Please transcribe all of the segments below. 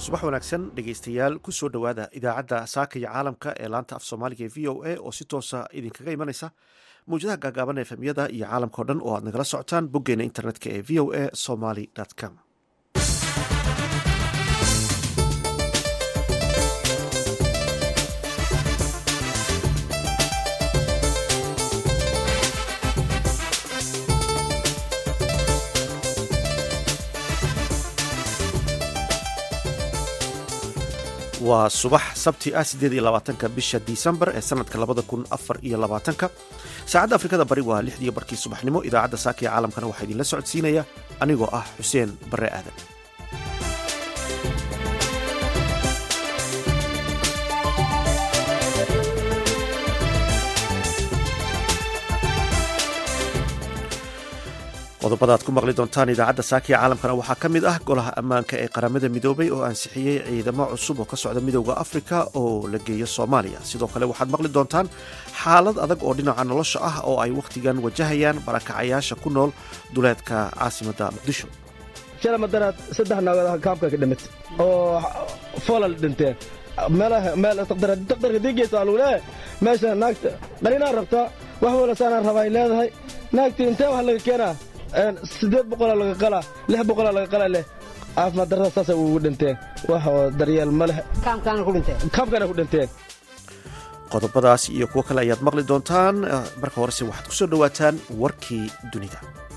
subax wanaagsan dhegaystayaal kusoo dhowaada idaacadda saaka iyo caalamka ee laanta af soomaaliga ee v o a oo si toosa idinkaga imanaysa mawjadaha gaagaaban efemyada iyo caalamkao dhan oo aad nagala socotaan boggeena internetka ee v o a somaly com. waa subax sabti ah 8 bisha disembar ee sanadka 2024 saacadda afrikada bari waa 6 barkii subaxnimo. idaacadda saaka ee caalamkana waxaa idinla socodsiinaya anigoo ah xuseen bare aadan. qodobada aad ku maqli doontaan idaacadda saaka ee caalamkana waxaa ka mid ah golaha ammaanka ee qaramada midoobay oo ansixiyey ciidamo cusub oo ka socda midowda afrika oo la geeyo soomaaliya. sidoo kale waxaad maqli doontaan xaalad adag oo dhinaca nolosha ah oo ay wakhtigan wajahayaan barakacayaasha ku nool duleedka caasimadda muqdisho. shalamadaad 3 naagada kaabka ka dhimid oo foolal dhinteen meel taqdarka digeesa alule meesha naagta dhalina rabta wax wala saana rabay leedahay naagta intee wax laga keenaa 800 laga qala 600 laga qala leh caafimaad darada saas ugu dhinteen wax daryeel ma leh kaamkana ku dhinteen. qodobadaas iyo kuwo kale ayaad maqli doontaan. marka horese waxaad ku soo dhowaataan warkii dunida.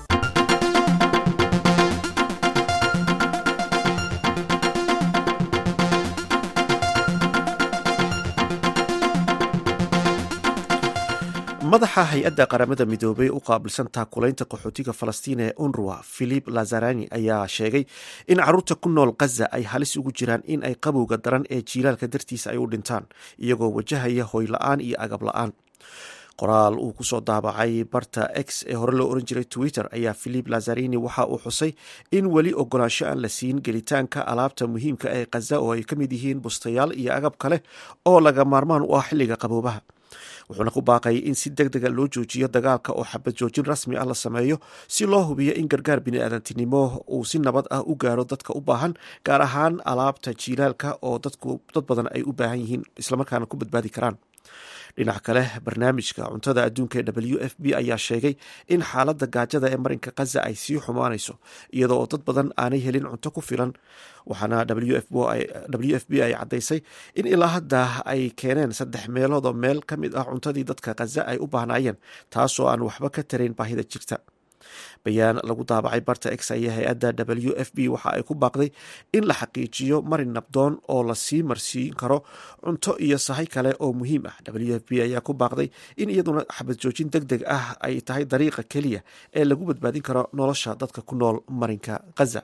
madaxa hay-adda qaramada midoobay u qaabilsan taakulaynta qaxootiga falastiin ee unruwa philip lazarani ayaa sheegay in caruurta ku nool khaza ay halis ugu jiraan in ay qabowga daran ee jiilaalka dartiisa ay u dhintaan iyagoo wajahaya hoyla-aan iyo agab la-aan. qoraal uu kusoo daabacay barta x ee hore loo oran jiray twitter ayaa philip lazarini waxa uu xusay in weli ogolaansho aan la siin gelitaanka alaabta muhiimka ee khaza oo ay ka mid yihiin bustayaal iyo agab kale oo laga maarmaan u ah xilliga qaboobaha. wuxuuna ku baaqayay in si deg dega loo joojiyo dagaalka oo xabad joojin rasmi ah la sameeyo si loo hubiyo in gargaar biniaadantinimo uu si nabad ah u gaaro dadka u baahan, gaar ahaan alaabta jiilaalka oo dad badan ay u baahan yihiin islamarkaana ku badbaadi karaan. dhinaca kale barnaamijka cuntada adduunka ee w f b ayaa sheegay in xaaladda gaajada ee marinka khaza ay sii xumaanayso iyadoo oo dad badan aanay helin cunto ku filan. waxaana w f b ay caddaysay in ilaa hadda ay keeneen 3 meelood oo meel ka mid ah cuntadii dadka khaza ay u baahnaayeen, taasoo aan waxba ka tarayn baahida jirta. bayaan lagu daabacay barta x ayaa hay-adda w f b waxa ay ku baaqday in la xaqiijiyo marin nabdoon oo lasii marsiin karo cunto iyo sahay kale oo muhiim ah. w f b ayaa ku baaqday in iyaduna xabad joojin deg deg ah ay tahay dariiqa keliya ee lagu badbaadin karo nolosha dadka ku nool marinka khaza.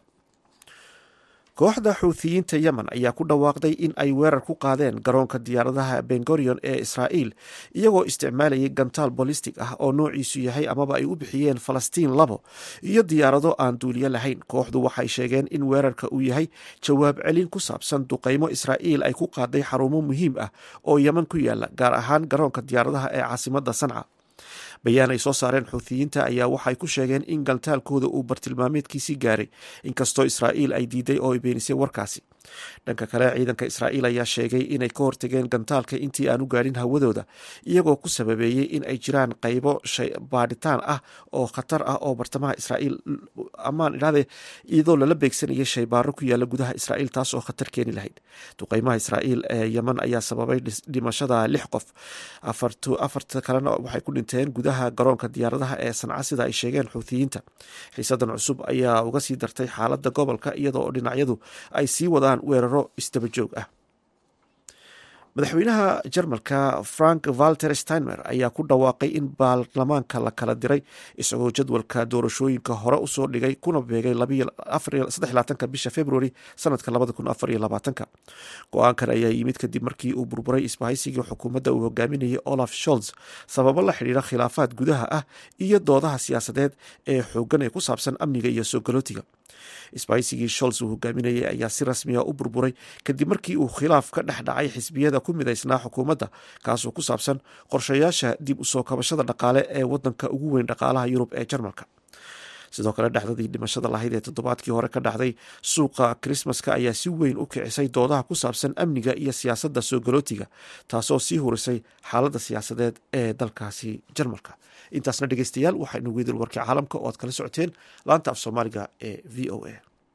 kooxda xuuthiyiinta yemen ayaa ku dhawaaqday in ay weerar ku qaadeen garoonka diyaaradaha bengorion ee israa'iil iyagoo isticmaalayay gantaal bolistic ah oo noociisu yahay amaba ay u bixiyeen falastiin 2 iyo diyaarado aan duuliyo lahayn. kooxdu waxay sheegeen in weerarka uu yahay jawaab celin ku saabsan duqaymo israa'iil ay ku qaaday xarumo muhiim ah oo yemen ku yaala, gaar ahaan garoonka diyaaradaha ee caasimadda sanca. bayaan ay soo saareen xuuthiyiinta ayaa waxay ku sheegeen in gantaalkooda uu bartilmaameedkiisii gaaray, inkastoo israa'iil ay diiday oo ay beenisay warkaasi. dhanka kale ciidanka israa'iil ayaa sheegay inay ka hortageen gantaalka intii aan u gaadhin hawadooda, iyagoo ku sababeeyey in ay jiraan qaybo baadhitaan ah oo khatar ah oo bartamaha israa'iil iyadoo lala beegsanayay shaybaaro ku yaala gudaha israa'iil, taas oo khatar keeni lahayd. duqaymaha israa'iil ee yemen ayaa sababay dhimashada 6 qof, 4 kalena waxay ku dhinteen gudaha garoonka diyaaradaha ee sanca sida ay sheegeen xuuthiyiinta. xiisadan cusub ayaa uga sii dartay xaaladda gobolka iyadoo dhinacyadu ay sii wadaan weeraro isdaba joog ah. madaxweynaha jarmalka frank walter steinmer ayaa ku dhawaaqay in baarlamaanka la kala diray isagoo jadwalka doorashooyinka hore usoo dhigay kuna beegay 23 bisha februari sanadka 2024. go-aankan ayaa yimid kadib markii uu burburay isbahaysigii xukuumadda uu hogaaminayay olaf scholz sababo la xidhiira khilaafaad gudaha ah iyo doodaha siyaasadeed ee xoogan ee ku saabsan amniga iyo soo galootiga. isbahaysigii scholz uu hogaaminayay ayaa si rasmiya u burburay kadib markii uu khilaaf ka dhex dhacay xisbiyada ku midaysnaa xukuumadda, kaasoo ku saabsan qorshayaasha dib u soo kabashada dhaqaale ee wadanka ugu weyn dhaqaalaha yurub ee jarmalka. sidoo kale dhacdadii dhimashada lahayd ee toddobaadkii hore ka dhacday suuqa krismaska ayaa si weyn u kicisay doodaha ku saabsan amniga iyo siyaasadda soo galootiga, taasoo sii hurisay xaaladda siyaasadeed ee dalkaasi Jarmalka. intaasna dhegeystayaal waxaynu weydil warkii caalamka oo aad kala socoteen laanta af soomaaliga ee VOA.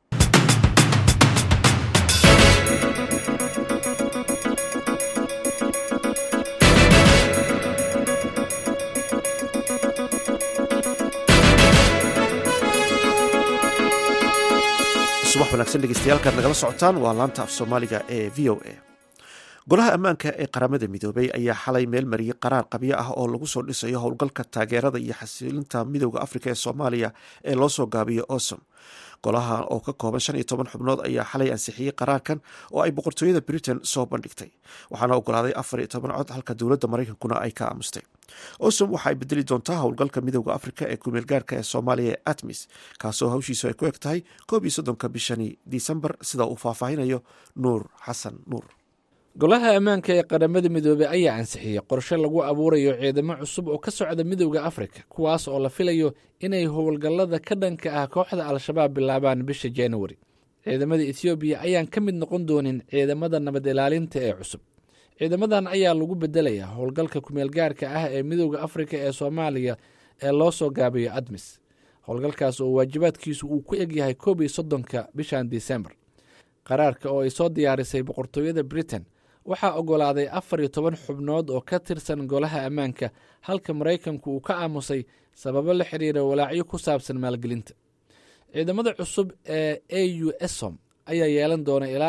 subax wanaagsan dhegeystayaal nagala socotaan waa laanta af soomaaliga ee VOA. golaha ammaanka ee qaramada midoobay ayaa xalay meel mariyey qaraar qabyo ah oo lagu soo dhisayo howlgalka taageerada iyo xasilinta midowda afrika ee soomaaliya ee loo soo gaabiyo OSOM. golaha oo ka kooban 15 xubnood ayaa xalay ansixiyey qaraarkan oo ay boqortooyada Britain soo bandhigtay, waxaana ogolaaday 14 cod halka dowladda Mareykankuna ay ka aamustay. OSOM waxa ay bedeli doontaa howlgalka midowda afrika ee kumeelgaarka ee Soomaaliya ee ATMIS, kaasoo hawshiisu ay ku eg tahay 31 bishani Disembar, sida uu faahfaahinayo Nuur Xasan Nuur. golaha ammaanka ee qaramada midoobey ayaa ansixiyey qorshe lagu abuurayo ciidamo cusub oo ka socda midowda afrika, kuwaas oo la filayo inay howlgallada ka dhanka ah kooxda al-shabaab bilaabaan bisha January. ciidamada Ethiopia ayaan ka mid noqon doonin ciidamada nabad ilaalinta ee cusub. ciidamadan ayaa lagu bedelayaa howlgalka kumeelgaarka ah ee midowda afrika ee Soomaaliya ee loo soo gaabiyo ATMIS. howlgalkaas oo waajibaadkiisu uu ku egyahay 31 bishan Disembar. qaraarka oo ay soo diyaarisay boqortooyada Britain waxaa ogolaaday 14 xubnood oo ka tirsan golaha ammaanka, halka Mareykanku uu ka aamusay sababo la xiriira walaacyo ku saabsan maalgelinta. ciidamada cusub ee AUSOM ayaa yeelan doona ilaa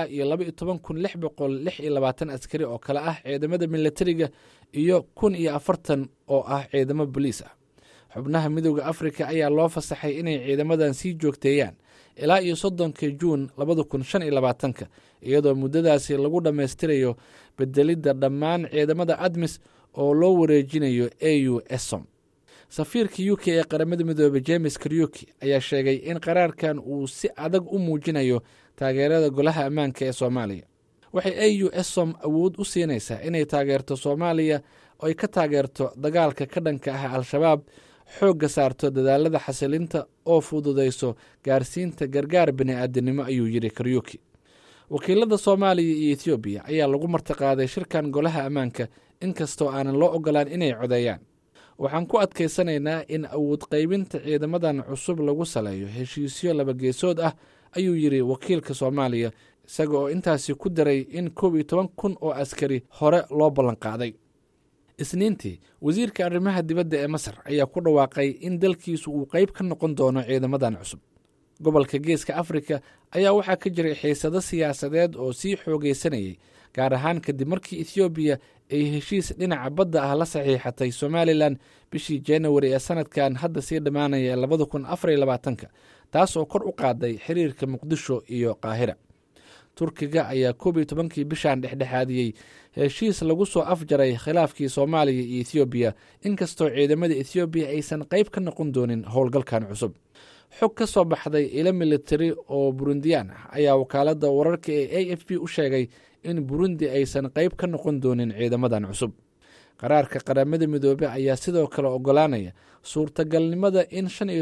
12,626 askari oo kale ah ciidamada militariga iyo 1,040 oo ah ciidamo booliis ah. xubnaha midowda afrika ayaa loo fasaxay inay ciidamadan sii joogteeyaan ilaa 30 Juun 2025, iyadoo muddadaasi lagu dhammaystirayo bedelidda dhammaan ciidamada ATMIS oo loo wareejinayo AUSOM. safiirka UK ee qaramada midoobey James Kariuki ayaa sheegay in qaraarkan uu si adag u muujinayo taageerada golaha ammaanka ee Soomaaliya. waxay AUSOM awood u siinaysaa inay taageerto Soomaaliya oo ay ka taageerto dagaalka ka dhanka ah al-shabaab, xoogga saarto dadaalada xasilinta oo fududayso gaarsiinta gargaar bini'aadanimo, ayuu yidhi Kariuki. wakiilada Soomaaliya iyo Ethiopia ayaa lagu martiqaaday shirkan golaha ammaanka, inkastoo aanan loo ogolaan inay codeeyaan. waxaan ku adkaysanaynaa in awood qaybinta ciidamadan cusub lagu saleeyo heshiisyo laba geesood ah, ayuu yidhi wakiilka Soomaaliya, isaga oo intaasi ku daray in 11,000 oo askari hore loo ballanqaaday. isniintii wasiirka arrimaha dibadda ee Masar ayaa ku dhawaaqay in dalkiisu uu qayb ka noqon doono ciidamadan cusub. gobolka Geeska Afrika ayaa waxaa ka jiray xiisado siyaasadeed oo sii xoogaysanayay, gaar ahaan kadib markii Ethiopia ay heshiis dhinaca badda ah la saxiixatay Somaliland bishii January ee sanadkan hadda sii dhammaanaya 2024, taasoo kor u qaaday xiriirka Muqdisho iyo Qaahira. Turkiga ayaa 12 bishan dhexdhexaadiyey heshiis lagu soo afjaray khilaafkii Soomaaliya iyo Ethiopia, inkastoo ciidamada Ethiopia aysan qayb ka noqon doonin howlgalkan cusub. xog ka soo baxday ilo militari oo Burundiyan ah ayaa wakaaladda wararka ee AFP u sheegay in Burundi aysan qayb ka noqon doonin ciidamadan cusub. qaraarka qaramada midoobey ayaa sidoo kale ogolaanaya suurtagalnimada in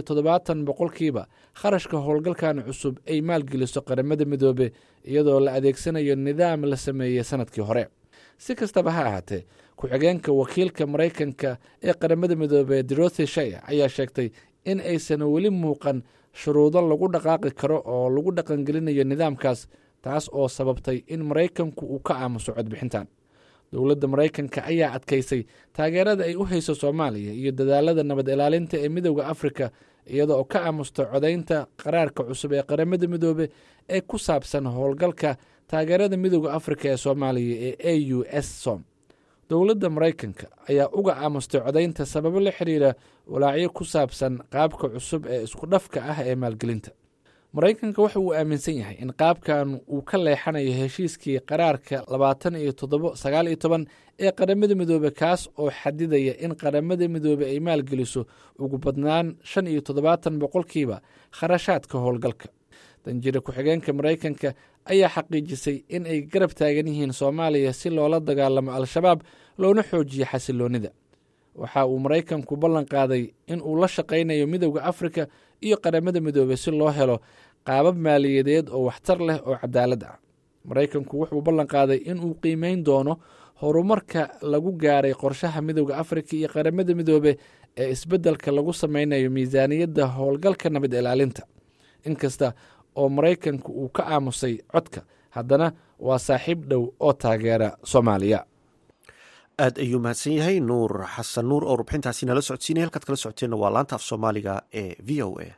75% kharashka howlgalkan cusub ay maalgeliso qaramada midoobey, iyadoo la adeegsanayo nidaam la sameeyey sanadkii hore. si kastaba ha ahaatee, ku-xigeenka wakiilka Mareykanka ee qaramada midoobey Dorothy Shea ayaa sheegtay in aysan weli muuqan shuruudo lagu dhaqaaqi karo oo lagu dhaqangelinayo nidaamkaas, taas oo sababtay in Mareykanku uu ka aamuso codbixintan. dowladda Mareykanka ayaa adkaysay taageerada ay u hayso Soomaaliya iyo dadaalada nabad ilaalinta ee midowda Afrika, iyada oo ka aamusta codaynta qaraarka cusub ee qaramada midoobey ee ku saabsan howlgalka taageerada midowda Afrika ee Soomaaliya ee AUSOM. dowladda Mareykanka ayaa uga aamustay codaynta sababo la xiriira walaacyo ku saabsan qaabka cusub ee isku dhafka ah ee maalgelinta. Mareykanka waxa uu aaminsan yahay in qaabkan uu ka leexanayo heshiiskii qaraarka 2719 ee qaramada midoobey, kaas oo xadidaya in qaramada midoobey ay maalgeliso ugu badnaan 75% kharashaadka howlgalka. danjire ku-xigeenka Mareykanka ayaa xaqiijisay in ay garab taagan yihiin Soomaaliya si loola dagaalamo al-shabaab loona xoojiyo xasiloonida. waxa uu Mareykanku ballan qaaday in uu la shaqaynayo midowda Afrika iyo qaramada midoobey si loo helo qaabab maaliyadeed oo waxtar leh oo cadaalad ah. maraykanku wuxuu ballan qaaday in uu qiimeyn doono horumarka lagu gaaray qorshaha midowda afrika iyo qaramada midoobe ee isbeddelka lagu sameynayo miisaaniyadda howlgalka nabad ilaalinta. inkasta oo maraykanku uu ka aamusay codka, haddana waa saaxiib dhow oo taageera Soomaaliya. aad ayuu mahadsan yahay nuur xasan nuur oo warbixintaasi nala socodsiinaya. halkaad kala socoteenna waa laanta af soomaaliga ee v o a.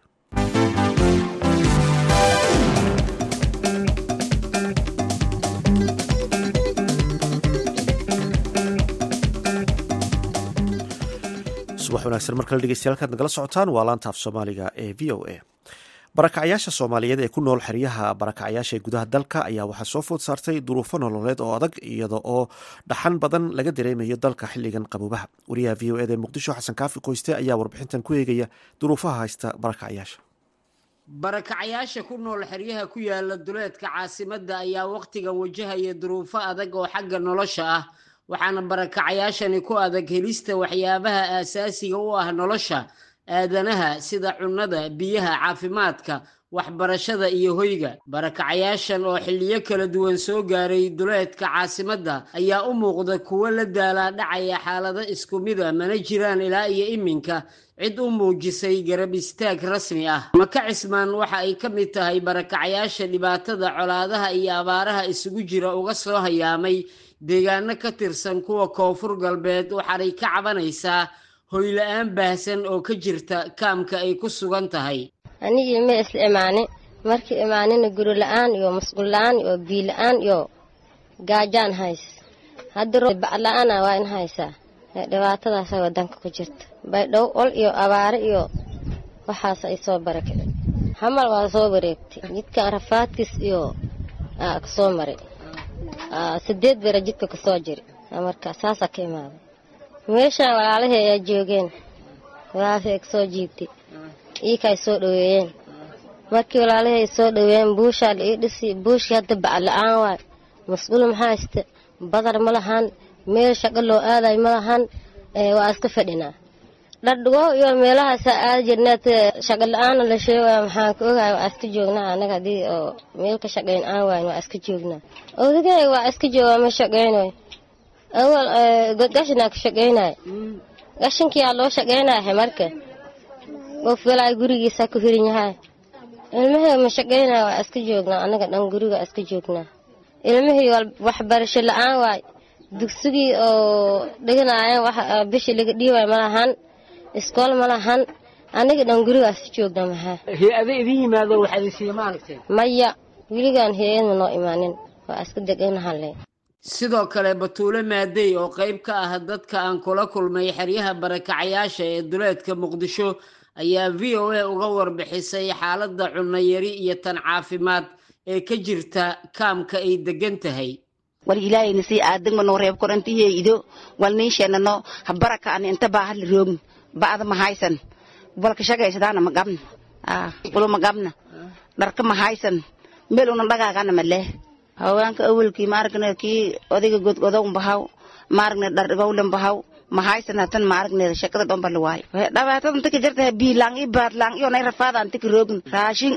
subax wanaagsan mar kale dhegeystayaal, halkaad nagala socotaan waa laanta af soomaaliga ee v o a. barakacayaasha Soomaaliyeed ee ku nool xeryaha barakacayaasha ee gudaha dalka ayaa waxaa soo food saartay duruufo nololeed oo adag, iyada oo dhaxan badan laga dareemayo dalka xilligan qaboobaha. wariyaha v o eda ee muqdisho xasan kaafi qoyste ayaa warbixintan ku eegaya duruufaha haysta barakacayaasha. barakacayaasha ku nool xeryaha ku yaala duleedka caasimadda ayaa waqtiga wajahaya duruufo adag oo xagga nolosha ah, waxaana barakacayaashani ku adag helista waxyaabaha aasaasiga u ah nolosha aadanaha sida cunnada, biyaha, caafimaadka, waxbarashada iyo hoyga. barakacayaashan oo xilliyo kala duwan soo gaaray duleedka caasimadda ayaa u muuqda kuwo la daalaa dhacaya xaalado isku mid ah, mana jiraan ilaa iyo iminka cid u muujisay garab istaag rasmi ah. Maka Cismaan waxa ay ka mid tahay barakacayaasha dhibaatada colaadaha iyo abaaraha isugu jira uga soo hayaamay deegaano ka tirsan kuwa koonfur galbeed, waxaanay ka cabanaysaa hoy la'aan baahsan oo ka jirta kaamka ay ku sugan tahay. anigii ma isla imaanin, markii imaanina guri la'aan iyo mas'uul la'aan iyo biyo la'aan iyo gaajaan hays. hadda bac la'aan waa in haysaa dhibaatadaas wadanka ku jirta. baydhow ol iyo abaare iyo waxaas ay soo barakaceen. hamal waa soo wareegtay jidka rafaadkiis iyo ka soo maray 8 bere jidka ka soo jiri. marka saasa ka imaaday meeshaan walaalahay ayaa joogeen, walaalahay soo jiibtay iikay soo dhaweeyeen. markii walaalahay soo dhaweeyeen buusha la dhisi, buushii hadda bac la'aan waay, mas'uul ma haysta, badar ma lahan, meel shaqo loo aaday ma lahan, waa iska fadhinaa. dhadhigo iyo meelahaas aad jirnaa shaqo la'aan la sheegay, maxaan ka ogahay waa iska joognaa anaga hadii oo meel ka shaqeyn aan wayn waa iska joognaa. odigay waa iska joogaa ma shaqeynayo. awal gashinka ka shaqeynay gashinkii loo shaqeynay marka qof walaa gurigiisa ku hirin yahay. ilmaha ma shaqeynay waa iska joognaa anaga dhan guriga iska joognaa. ilmihii waxbarasho la'aan waay, dugsigii oo dhiganaayeen wax bishi laga dhiibay ma lahan, iskool ma lahan, anaga dhan guriga iska joognaa. maxaa hay-ado idin yimaado waxaad isii maaragtay? maya, wiligaan hay-ad ma noo imaanin, waa iska deganahay. sidoo kale Batuule Maadey oo qayb ka ah dadka aan kula kulmay xeryaha barakacayaasha ee duleedka Muqdisho ayaa VOA uga warbixisay xaaladda cunno yari iyo tan caafimaad ee ka jirta kaamka ay degan tahay. wal ilaahay nasi aadan ma noo reeb korantiye ido wal niisheenano baraka aan inta baahal roog baad ma haysan balka shaqaysadana ma gabna walo ma gabna dharka ma haysan meel una dhagaagana ma leh. haweenka awalkii maaragna kii odayga godgodow bahaw maaragna dhardhigowlan bahaw ma haysan tan maaragna shaqada dhanba la waay. dhawaatada inta ka jirta biilang i baadlang iyo nay rafaada inta ka roogin raashin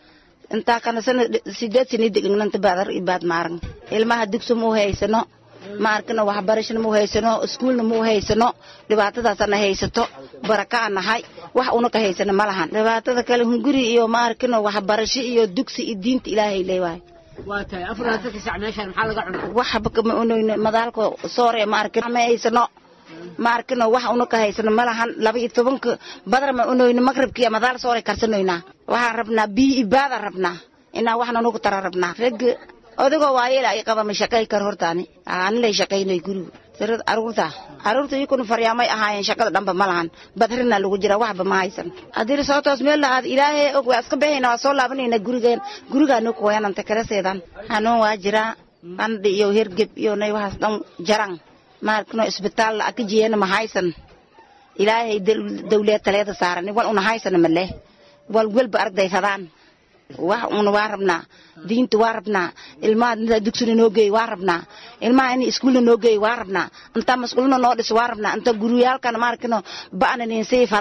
inta kana sana 8 sano degnanta baadar i baad maaragna ilmaha dugsi mu haysano maaragna waxbarashada mu haysano iskuulna mu haysano dhibaatadaasna haysato baraka nahay wax una ka haysana malahan. dhibaatada kale hunguri iyo maaragna waxbarasho iyo dugsi i diinta ilaahay leeyahay. waatay afraad ka sacmeeshan maxaa laga cunaa? waxba kama unayna madaalka soore maaragna ma haysano maaragna wax una ka haysano malahan. 12 badar ma unayna magribkiya madaal soore karsanayna. waxaan rabnaa biyo ibaada rabnaa inaa waxna nagu tara rabnaa. rag odagoo waayela ay qaba ma shaqay kar hortaani aan la shaqaynay guriga sirad aruurta ikun faryaamay ahaayeen shaqada dhanba malahan. badrina lagu jira waxba ma haysan. hadii soo toos meel la aad ilaahay og waa iska bixina waa soo laabanayna gurigaanu ku wayananta kala seedan hanuun waa jira qandhi iyo hergeb iyo nay waxaas dhan jarang maarkano isbitaal la ka jeeyana ma haysan. ilaahay dawlad taleeda saaran wal una haysan ma leh wal walba arday fadaan wax una waa rabnaa diinta waa rabnaa ilmaha dugsiga noo geey waa rabnaa ilmaha in iskuulna noo geey waa rabnaa inta mas'uulna noo dhis waa rabnaa inta guriyaalkan maarkano baanan in sii fadaan.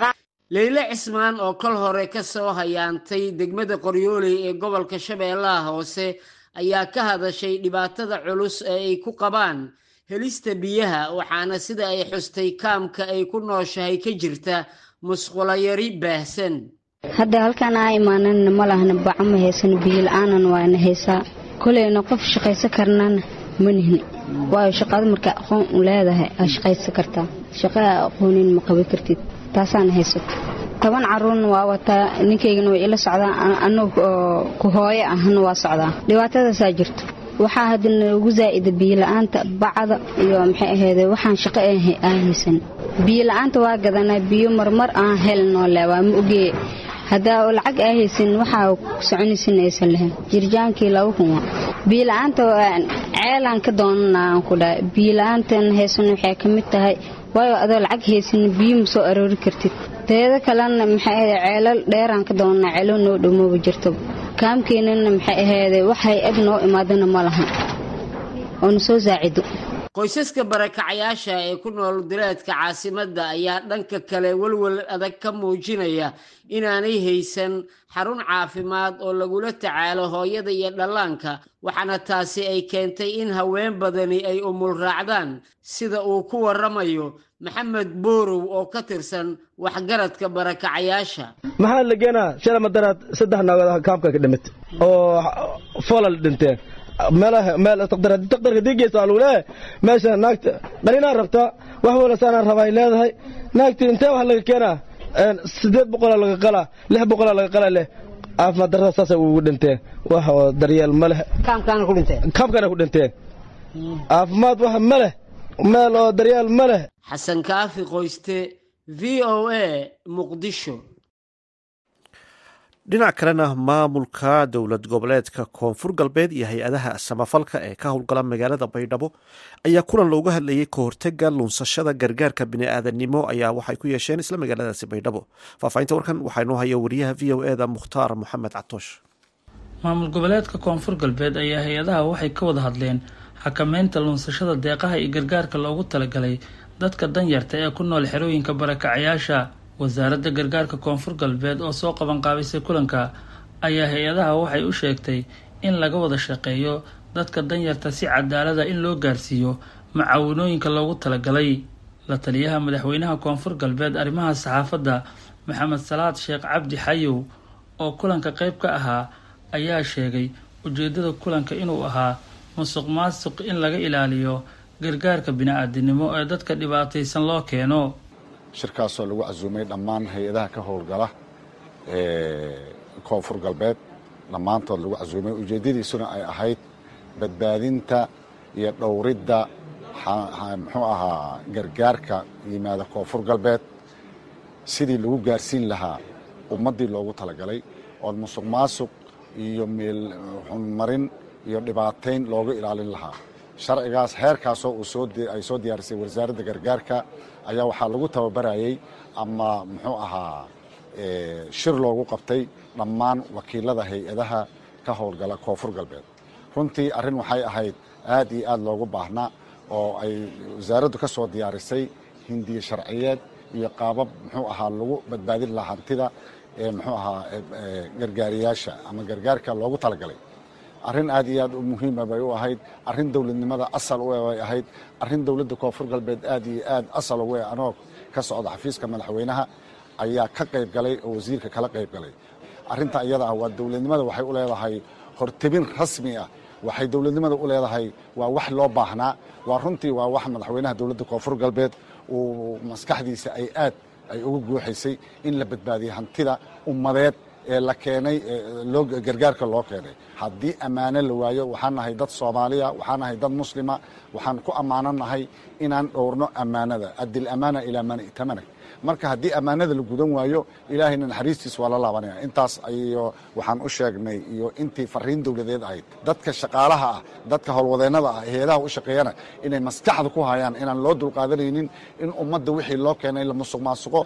leyle cismaan oo kol hore ka soo hayaantay degmada qoryooley ee gobolka shabeellaha hoose ayaa ka hadashay dhibaatada culus ee ay ku qabaan helista biyaha, waxaana sida ay xustay kaamka ay ku nooshahay ka jirta musqulo yari baahsan. hadda halkaan aa imaanana ma lahna baco ma haysano, biyo la-aanan waana haysaa. koleyna qof shaqaysan karnana ma nihni, waayo shaqada markaa aqoon u leedahay aa shaqaysan kartaa. shaqaa aqoonin ma qaban kartid, taasaana haysato. 10 caruurna waa wataa, ninkaygana way ila socdaan, anagu ku hooyo ahna waa socdaa. dhibaatadaasaa jirto. waxaa hadana ugu zaa'ida biyo la-aanta, bacda iyo maxay ahayd waxaan shaqo aan haysan. biyo la-aanta waa gadanaa, biyo marmar aan helnoo leewaa ma ogee. haddaa lacag aa haysan waxaa soconaysin aysan lahayn. jirjaankii 2,000. biyo la-aanta ceelaan ka doonanaa aan ku dhahay. biyo la-aantan haysan waxay ka mid tahay waayo adoo lacag haysan biyo ma soo aroori kartid. teeda kalena maxay ahayd ceelal dheeraan ka doonanaa, ceelo noo dhowmaba jirto. kaamkeenana maxay ahayd waxay ag noo imaadana ma laha oo na soo saacido. qoysaska barakacayaasha ee ku nool duleedka caasimadda ayaa dhanka kale walwal adag ka muujinaya inaanay haysan xarun caafimaad oo lagula tacaalo hooyada iyo dhallaanka, waxaana taasi ay keentay in haween badani ay umul raacdaan, sida uu ku waramayo maxamed boorow oo ka tirsan waxgaradka barakacayaasha. maxaa la geenaa shala madaraad 3 naagood kaamka ka dhimid oo foolal dhinteen. meel taqdarka digeesa alule meesha naagta dhalina rabta wax wala saana rabay leedahay. naagta intee wax laga keenaa 800 laga qala 600 laga qala leh caafimaad darada saas ugu dhinteen. wax daryeel ma leh, kaamkana ku dhinteen. caafimaad wax ma leh, meel oo daryeel ma leh. xasan kaafi qoyste, VOA, Muqdisho. dhinac kalena maamulka dowlad goboleedka koonfur galbeed iyo hay-adaha samafalka ee ka howlgala magaalada baydhabo ayaa kulan looga hadlayay ka hortega lunsashada gargaarka bini-aadanimo ayaa waxay ku yeesheen isla magaaladaasi baydhabo. faahfaahinta warkan waxaa inoo haya wariyaha v o eda mukhtaar moxamed catoosh. maamul goboleedka koonfur galbeed ayaa hay-adaha waxay ka wada hadleen xakameynta lunsashada deeqaha iyo gargaarka loogu talagalay dadka danyarta ee ku nool xerooyinka barakacayaasha. wasaaradda gargaarka koonfur galbeed oo soo qabanqaabisay kulanka ayaa hay-adaha waxay u sheegtay in laga wada shaqeeyo dadka danyarta si cadaalada in loo gaarsiiyo macaawinooyinka loogu talagalay. la taliyaha madaxweynaha koonfur galbeed arrimaha saxaafadda maxamed salaad sheekh cabdi xayow oo kulanka qayb ka ahaa ayaa sheegay ujeedada kulanka inuu ahaa musuq maasuq in laga ilaaliyo gargaarka bini-aadanimo ee dadka dhibaataysan loo keeno. shirkaasoo lagu casuumay dhammaan hay-adaha ka howlgala koonfur galbeed dhammaantood lagu casuumay. ujeeddadiisuna ay ahayd badbaadinta iyo dhowridda muxuu ahaa gargaarka yimaada koonfur galbeed, sidii lagu gaarsiin lahaa ummaddii loogu talagalay oo musuq maasuq iyo meel xunmarin iyo dhibaatayn looga ilaalin lahaa. sharcigaas heerkaasoo ay soo diyaarisay wasaaradda gargaarka ayaa waxaa lagu tababarayay ama muxuu ahaa shir loogu qabtay dhammaan wakiilada hay-adaha ka howlgala koonfur galbeed. runtii arrin waxay ahayd aad iyo aad loogu baahnaa oo ay wasaaraddu ka soo diyaarisay hindiye sharciyeed iyo qaabab muxuu ahaa lagu badbaadin lahaa hantida muxuu ahaa gargaariyaasha ama gargaarka loogu talagalay. arrin aad iyo aad u muhiima bay u ahayd, arrin dowladnimada asal u bay ahayd, arrin dowladda koonfur galbeed aad iyo aad asal ugu anoo ka socda xafiiska madaxweynaha ayaa ka qayb galay oo wasiirka kala qayb galay. arrinta iyada ah waa dowladnimada waxay u leedahay hortebin rasmi ah, waxay dowladnimada u leedahay waa wax loo baahnaa, waa runtii waa wax madaxweynaha dowladda koonfur galbeed uu maskaxdiisa ay ugu guuxaysay in la badbaadiyo hantida ummadeed ee la keenay gargaarka loo keenay. haddii ammaano la waayo, waxaan nahay dad Soomaaliya, waxaan nahay dad muslima, waxaan ku ammaananahay inaan dhowrno ammaanada. adil amaana ilaa man i'tamana. marka haddii ammaanada la gudan waayo, ilaahayna naxariistiisa waa la laabanaya. intaas ayo waxaan u sheegnay iyo intii fariin dowladeed ahayd dadka shaqaalaha ah, dadka howlwadeennada ah, hay-adaha u shaqeeyana inay maskaxda ku hayaan inaan loo dulqaadanaynin in ummadda wixii loo keenay la musuq maasuqo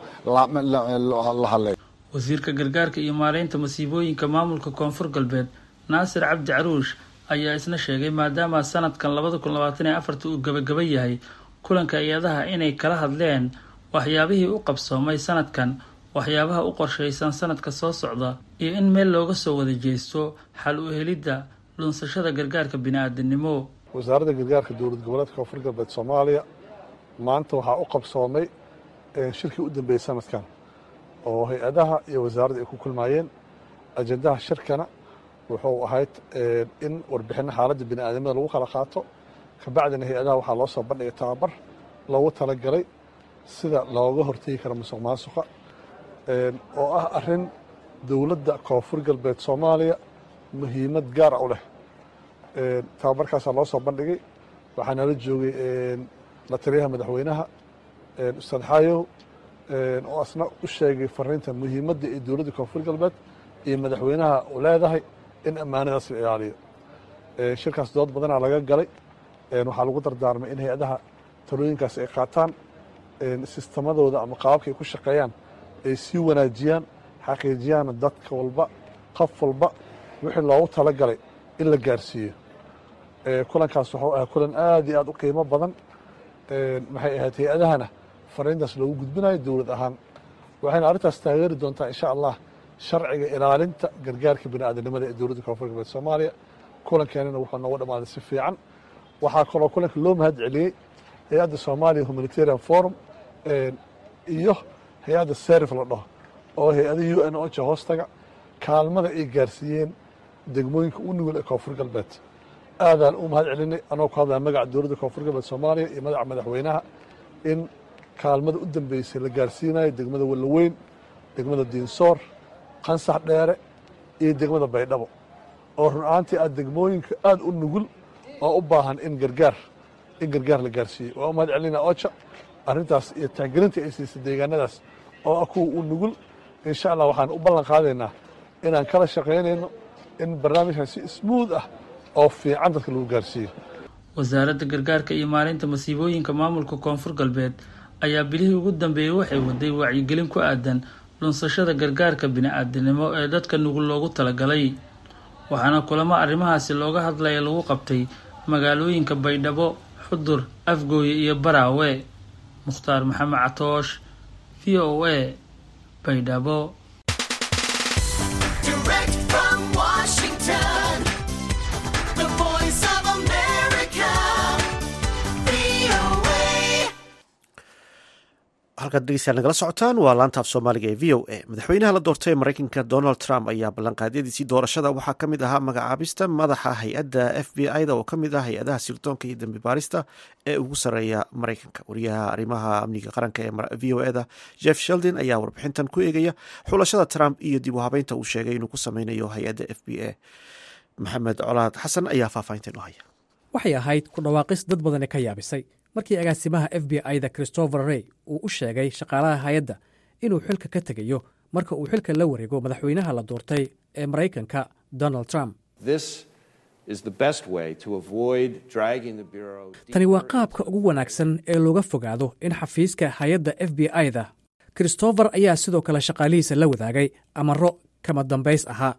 la hadleeyo. wasiirka gargaarka iyo maareynta masiibooyinka maamulka koonfur galbeed naasir cabdi caruush ayaa isna sheegay maadaama sanadkan 2024 uu gabagaba yahay kulanka hay-adaha inay kala hadleen waxyaabihii u qabsoomay sanadkan waxyaabaha u qorshaysan sanadka soo socda iyo in meel looga soo wada jeesto xal u helidda lunsashada gargaarka bini'aadanimo. wasaaradda gargaarka dowlad goboleedka koonfur galbeed Soomaaliya maanta waxaa u qabsoomay shirkii u dambeeyay sanadkan oo hay-adaha iyo wasaaradda ay ku kulmayeen. ajendaha shirkana wuxuu ahayd in warbixinna xaaladda bini'aadamada lagu kala qaato, kabacdina hay-adaha waxaa loo soo bandhigay tababar loogu talagalay sida looga hortegi karo musuqmaasuqa oo ah arrin dowladda koonfur galbeed Soomaaliya muhiimad gaar ah u leh. tababarkaasaa loo soo bandhigay, waxaana la joogay la taliyaha madaxweynaha ustaad xaayow oo asna u sheegay fariinta muhiimadda ee dowladda koonfur galbeed iyo madaxweynaha u leedahay in ammaanadaas la ilaaliyo. shirkaas dood badanaa laga galay, waxaa lagu dardaarmay in hay-adaha talooyinkaas ay qaataan, sistemadooda ama qaababka ay ku shaqeeyaan ay sii wanaajiyaan, xaqiijiyaana dadka walba qof walba wixii loogu talagalay in la gaarsiiyo. kulankaas wuxuu ahaa kulan aad iyo aad u qiimo badan. maxay ahayd hay-adahana fariintaas loogu gudbinayo dowlad ahaan, waxayna arrintaas taageeri doontaa insha allah sharciga ilaalinta gargaarka bini'aadanimada ee dowladda koonfur galbeed Soomaaliya. kulankeenana wuxuu noogu dhammaaday si fiican. waxaa kaloo kulanka loo mahad celiyey hay-adda Soomaaliya Humanitarian Forum iyo hay-adda SERIF la dhaho oo hay-ada UN OCHA hoostaga kaalmada ay gaarsiiyeen degmooyinka u nugul ee koonfur galbeed. aadaan u mahad celinay anoo ku hadlaya magaca dowladda koonfur galbeed Soomaaliya iyo magaca madaxweynaha in kaalmada u dambeysay la gaarsiinayo degmada Walaweyn, degmada Diinsoor, Qansax Dheere iyo degmada Baydhabo oo run ahaantii aad degmooyinka aad u nugul oo u baahan in gargaar la gaarsiiyo. waa u mahad celinaa OCHA arrintaas iyo tixgelinta ay siisay deegaanadaas oo ah kuwa u nugul. insha allah waxaan u ballan qaadaynaa inaan kala shaqaynayno in barnaamijkan si smooth ah oo fiican dadka lagu gaarsiiyo. wasaaradda gargaarka iyo maareynta masiibooyinka maamulka koonfur galbeed ayaa bilihii ugu dambeeyey waxay waday wacyigelin ku aadan lunsashada gargaarka bini'aadanimo ee dadka nugul loogu talagalay, waxaana kulamo arrimahaasi looga hadlaya lagu qabtay magaalooyinka Baydhabo, Xudur, Afgooye iyo Baraawe. Mukhtaar Maxamed Catoosh, VOA, Baydhabo. halkaad dhegeystayaal nagala socotaan waa laanta af soomaaliga ee v o a. madaxweynaha la doortay ee maraykanka Donald Trump ayaa ballanqaadyadiisii doorashada waxaa ka mid ahaa magacaabista madaxa hay-adda FBI-da oo ka mid ah hay-adaha sirdoonka iyo dambi baarista ee ugu sarreeya maraykanka. wariyaha arrimaha amniga qaranka ee v o a da Jeff Sheldon ayaa warbixintan ku eegaya xulashada Trump iyo dib u habeynta uu sheegay inuu ku sameynayo hay-adda FBI. maxamed colaad xasan ayaa faahfaahinta inoo haya. waxay ahayd ku dhawaaqis dad badani ka yaabisay markii agaasimaha FBI-da Christopher Wray uu u sheegay shaqaalaha hay-adda inuu xilka ka tegayo marka uu xilka la wareego madaxweynaha la doortay ee Maraykanka Donald Trump. tani waa qaabka ugu wanaagsan ee looga fogaado in xafiiska hay-adda FBI-da. Christopher ayaa sidoo kale shaqaalihiisa la wadaagay amaro kama dambays ahaa.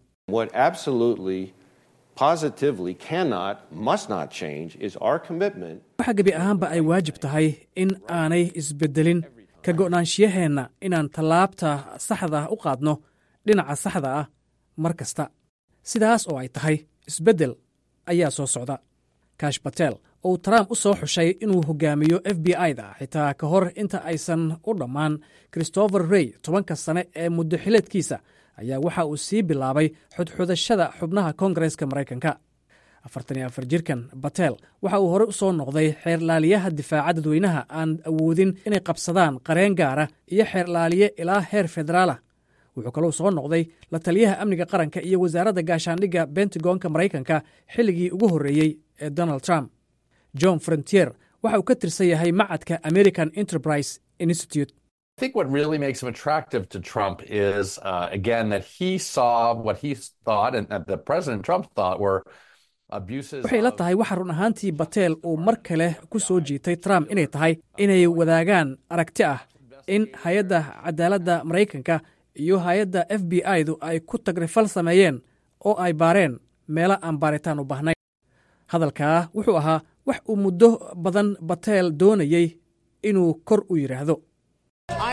waxa gebi ahaanba ay waajib tahay in aanay isbedelin ka go'naanshiyaheenna inaan tallaabta saxda u qaadno dhinaca saxda ah mar kasta. sidaas oo ay tahay isbeddel ayaa soo socda. Kash Patel oo Trump u soo xushay inuu hogaamiyo FBI-da xitaa ka hor inta aysan u dhammaan Christopher Wray 10 sane ee muddo xileedkiisa ayaa waxa uu sii bilaabay xudxudashada xubnaha Koongareeska Maraykanka. 44 jirkan Patel waxa uu hore u soo noqday xeerlaaliyaha difaaca dadweynaha aan awoodin inay qabsadaan qareen gaara iyo xeerlaaliye ilaa heer federaala. wuxuu kaloo soo noqday la taliyaha amniga qaranka iyo wasaaradda gaashaandhigga Pentagonka Maraykanka xilligii ugu horreeyey ee Donald Trump. John Frontier waxa uu ka tirsan yahay macadka American Enterprise Institute. I think what really makes him attractive to Trump is, again, that he saw what he thought and that President Trump thought were abuses. waxay la tahay waxa run ahaantii Patel uu mar kale ku soo jiitay Trump inay tahay inay wadaagaan aragti ah in hay-adda cadaaladda Maraykanka iyo hay-adda FBI-du ay ku tagrifal sameeyeen oo ay baareen meelo aan baaritaan u baahnayn. hadalkaa wuxuu ahaa wax uu muddo badan Patel doonayey inuu kor u yiraahdo. I am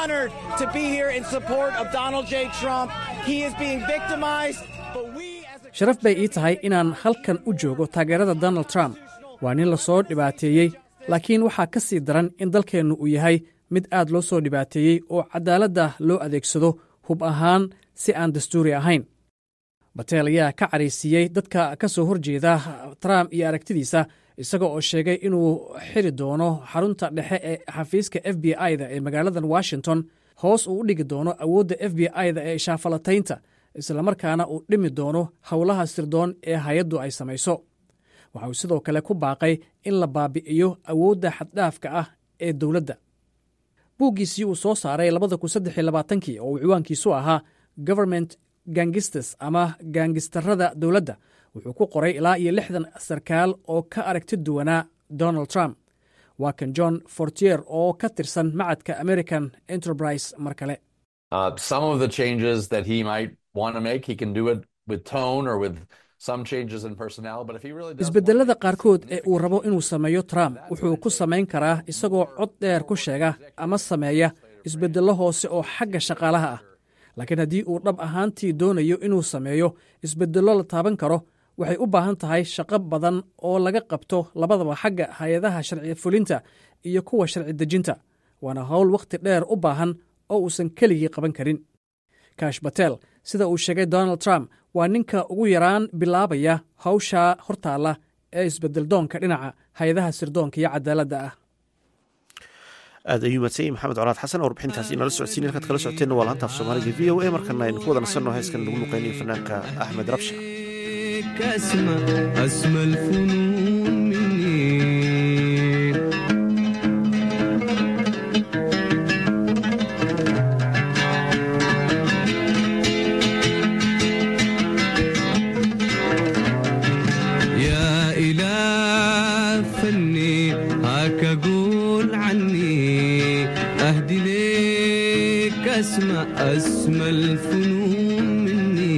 honored to be here in support of Donald J. Trump. He is being victimized, but we as a sharaf bay ii tahay inaan halkan u joogo taageerada Donald Trump. Waa nin la soo dhibaateeyey, laakiin waxaa ka sii daran in dalkeennu uu yahay mid aad loo soo dhibaateeyey oo cadaaladda loo adeegsado hub ahaan si aan dastuuri ahayn. Batel ayaa ka caraysiiyey dadka ka soo horjeeda Trump iyo aragtidiisa, isaga oo sheegay inuu xiri doono xarunta dhexe ee xafiiska FBI-da ee magaaladan Washington, hoos uu u dhigi doono awoodda FBI-da ee shaafalataynta, islamarkaana uu dhimi doono howlaha sirdoon ee hay-addu ay samayso. Waxa uu sidoo kale ku baaqay in la baabi'iyo awoodda xaddhaafka ah ee dowladda. Buuggiisii uu soo saaray 2023 oo uu ciwaankiisu ahaa Government Gangsters ama gaangistarrada dowladda, wuxuu ku qoray ilaa iyo 60 sarkaal oo ka aragti duwanaa Donald Trump. Waa kan John Fortier oo ka tirsan macadka American Enterprise mar kale. Some of the changes that he might want to make, he can do it with tone or with some changes in personnel, but if he really does isbedelada qaarkood ee uu rabo inuu sameeyo Trump wuxuu ku samayn karaa isagoo cod dheer ku sheega ama sameeya isbedello hoose oo xagga shaqaalaha ah. Laakiin haddii uu dhab ahaantii doonayo inuu sameeyo isbedello la taaban karo, waxay u baahan tahay shaqo badan oo laga qabto labadaba xagga hay-adaha sharci fulinta iyo kuwa sharci dejinta. Waana hawl wakhti dheer u baahan oo uusan keligii qaban karin. Kash Patel, sida uu sheegay Donald Trump, waa ninka ugu yaraan bilaabaya hawsha hortaalla ee isbedeldoonka dhinaca hay-adaha sirdoonka iyo cadaaladda ah. aad ayuu madsanyay maxamed colaad xasan oo warbixintaasi inala socodsiin halkaad kala socoteenna waa laanta af soomaaliga v o a markana aynu ku wada nasanno heeskan lagu luqeynayo fanaanka axmed rabsha أسمى الفنون مني يا إله فني هاك أقول عني أهدي ليك أسمى الفنون مني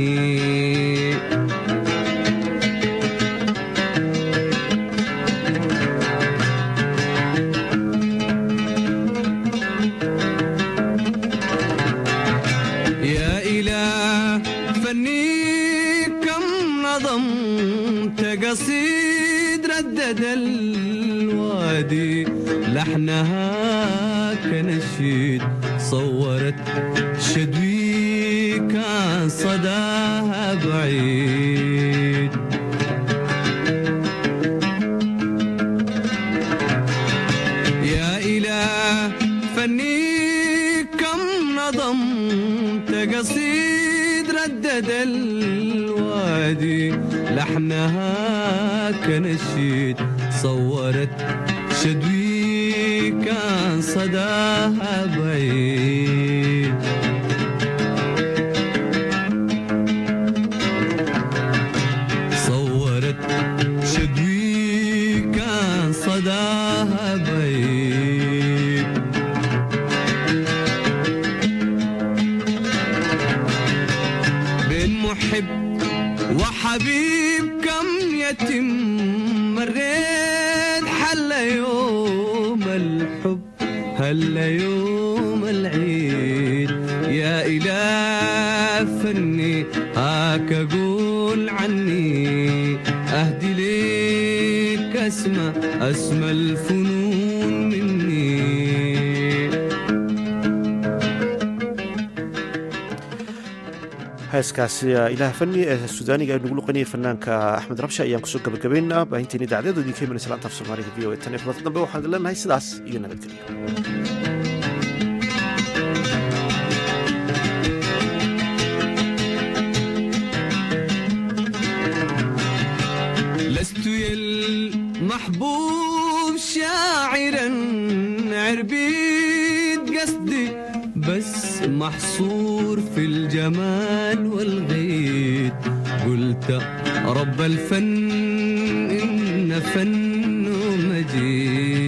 قصيد ردد الوادي لحنها كنشيد صورت شدوي كان صداها بعيد يا إله فني كم نظمت قصيد ردد الوادي لحنها كنشيد صورت شدوي كان صداها بعيد صورت شدوي كان صداها بعيد بين محب وحبيب كم يتم مريت حل يوم الحب هل يوم العيد يا إله فني هاك أقول عني أهدي ليك أسمى الفنون مني heeskaasi ilaah fani ee suudaaniga ay nagu luqanayay fanaanka axmed rabsha ayaan kusoo gabagabaynaa baahinteeni dacdadoodii ka imanaysa laanta af soomaaliga v o a tan iyo kulanta dambe waxaan leenahay sidaas iyo nabadgelyo لست المحبوب شاعرا عربيد قصدي بس محصور في الجمال والغيد قلت رب الفن إن فن مجيد